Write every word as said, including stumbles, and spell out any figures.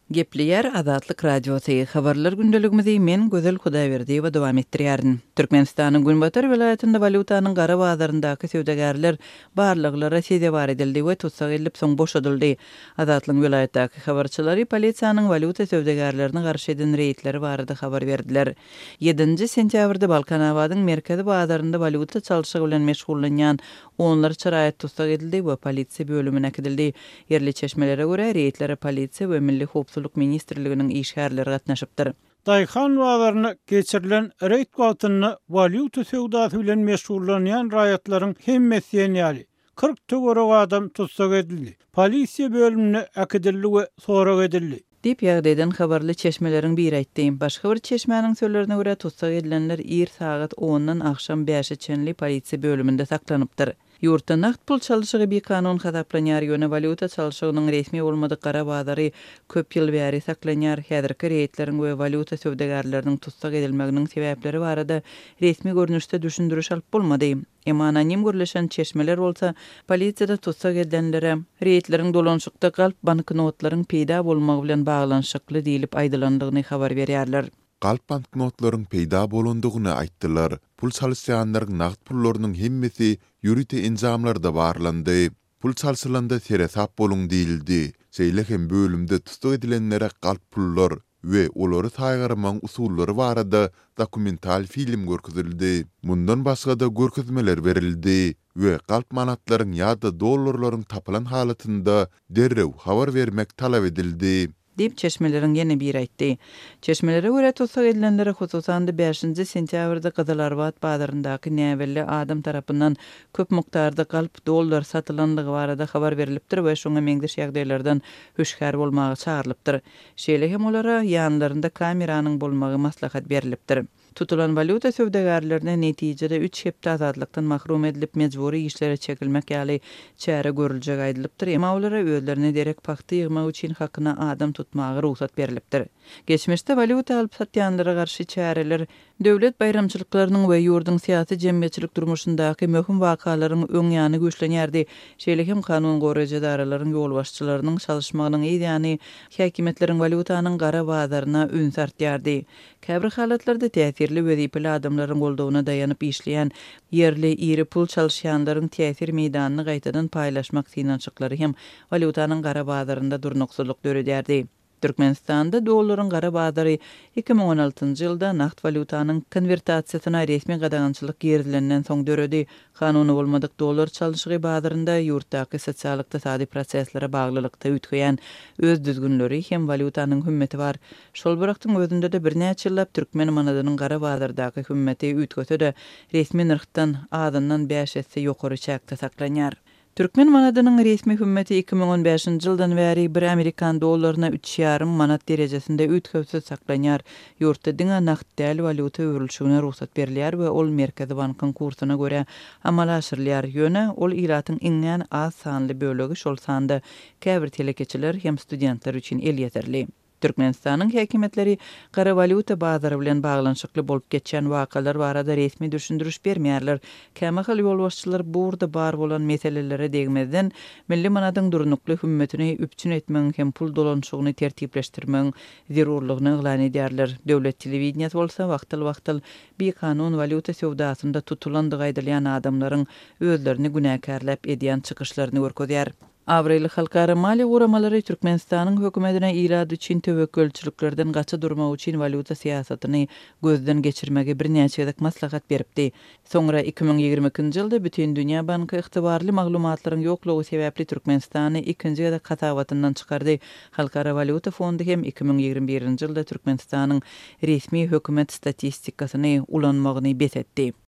Gepleyer Azatlyk Radiosu habarlar gündeligimizi men Gözel Hudaýberdi we dowam etdirýärin. Türkmenistanyň Günbatar welaýatynda valutanyň gara bazaryndaky söwdägärler barlyglara sede bar edildi we tutsak edilip soň boşadyldy. Azatlyk welaýatdaky habarçylary polisiýanyň valuta söwdägärlerini garşy eden reýtleri barada habar berdiler. ýedinji sentýabrda Balkanawadyň merkezi bazarynda valuta çalşygy bilen meşgullanýan onlar çyraýat tutsak edildi we polisiýa bölümine gidildi. Yerli çeşmelere görä reýtlere polisiýa we milli Howpsuzlyk ministrliginiň işgärleri gatnaşypdyr. Dayxan wagtlaryna geçirilen reýt wagtyny valuta söwdasy bilen meşgullanýan raýatlaryň hemmesi ýaly kırk tögörek adam tutsak edildi. Polisiýa bölümine akidildi we sorak edildi. Dip ýagdaýdan habarly çeşmeleriň biri aýtdy. Başga bir çeşmäniň sözlerine görä tutsak edilenler ir sagat ondan akşam beşe çenli polisiýa bölüminde saklanypdyr. Ýurtda nagt pul çalşygy bir kanun hataplanýar ýöne valuta çalşygynyň resmi bolmadyk gara bazary köp ýyl bäri saklanýar. Häzirki reýtleriň we valuta söwdägärleriniň tutsak edilmeginiň sebäpleri barada resmi görnüşde düşündürüş alyp bolmady. Emma anonim görleşen çeşmeler bolsa polisiýada tutsak edilenlere reýtleriň dolanşykda galyp banknotlaryň peýda bolmagy bilen baglanşykly diýilip aýdylandygyny habar berýärler. Galp banknotlaryň peýda bolandygyny aýtdylar. Pul çalşýanlaryň nagt pullarynyň hemmesi ýürüti enjamlarda barlandy. Pul çalşylanda seresap boluň diýildi. Seýlehem bölümde tutsak edilenlere galp pullar we olary taýgarman usullary barada dokumental film görkezildi. Mundan başga da görkezmeler berildi we galp manatlaryň ýa-da dollarlaryň tapylan halatynda derrew habar bermek talap edildi. Dip çeşmeleriň ýene bir aýtdy. Çeşmelere görä tutsak edilenlere hususan beşinji sentýabrda Gyzylarbat bazaryndaky näwelli adam tarapyndan köp mukdarda galp dollar satylandygy barada habar berilipdir we şoňa meňzeş ýagdaýlardan höşgär bolmagy çağrylypdyr. Şeýle hem olara ýanlarynda kameranyň bolmagy maslahat berilipdir. Tutulan valuta söwdägärlerine netijede üç hepde azadlykdan mahrum edilip mejburi işlere çekilmek ýaly çäre görüljek aýdylypdyr. Emma olara özlerine derek pakty ýygmak üçin hakyna adam tutmagy ruhsat berilipdir. Geçmişde valuta alyp satýanlara garşy çäreler döwlet bayramçylyklarynyň we ýurdun syýasy jemgyýetçilik durmuşyndaky möhüm wakalaryň öňýany güýçlenýärdi. Şeýlehem kanun goraýjydararyň ýol başçylarynyň çalışmagynyň ýa-ni häkimetleriň valutanyň gara bazaryna ün sartýardy. Käbir halatlarda täsirli wezipeli adamlaryň goldawyna daýanyp işleýän yerli iri pul çalşýanlaryň täsir meýdanyny gaýtadan paýlaşmak synançyklary hem valutanyň gara bazarynda durnukçylyk döredýärdi. Türkmenistanda dollaryň gara bazary iki ming on altynjy ýylda nagt valutanyň konvertasiýasyna resmi gadagançylyk girilenden soň döredi. Kanuny bolmadyk dollar çalşygy bazarynda ýurtdaky sosiallyk tasady proseslere baglylykda ütgeýän öz düzgünleri hem valutanyň hümmeti bar. Şol birakdyň özünde de birnäçe ýyllap türkmen manadynyň gara bazardaky hümmeti ütgese de resmi nyrkdan azyndan beş esse ýokary çäkde saklanýar. Türkmen manadynyň resmi hümmeti iki ming on beşinji ýyldan bäri bir Amerikan dollaryna üç ýarym manat derejesinde ütgewse saklanýar. Ýurtda diňe nakt däl valuta öwrülşigine ruhsat berilýär we ol Merkezi bankyň kursyna görä amal aşyrylýar. Ýöne ol iratyň iňňän az sanly bölegi şol sanda käbir telekeçiler hem studentler üçin el ýeterli. Türkmenistanyň häkimetleri gara valuta bazary bilen baglanşykly bolup geçen wakalar barada resmi düşündürüş bermeýärler. Kämehil ýol başçylar burada bar bolan meselelere degmeden milli manadyň durnukly hümmetini üpçün etmeň hem pul dolanşygyny tertipleşdirmeň zerurlygyny eglan edýärler. Döwlet telewizionýasy bolsa wagtyl-wagtyl bir kanun valuta söwdasynda tutulandygy aýdylýan adamlaryň özlerini günäkärläp edýän çykyşlaryny görkezýär. Avril halkara mali uğramalary Türkmenistanyň hökümetine ilad üçin töwekkülçiliklerden gaça durmak üçin valuta siýasatyny gözden geçirmege birnäçe ýyl maslahat beripdi. Soňra iki ming ýigirme ikinji ýylda bütün dünýä banky ygtybarly maglumatlaryň ýoklugy sebäpli Türkmenistany ikinji ýyl katawatyndan çykardy. Halkara valuta fondy hem iki ming ýigirme birinji ýylda Türkmenistanyň resmi hökümet statistikasyny ulanmagyny besetdi.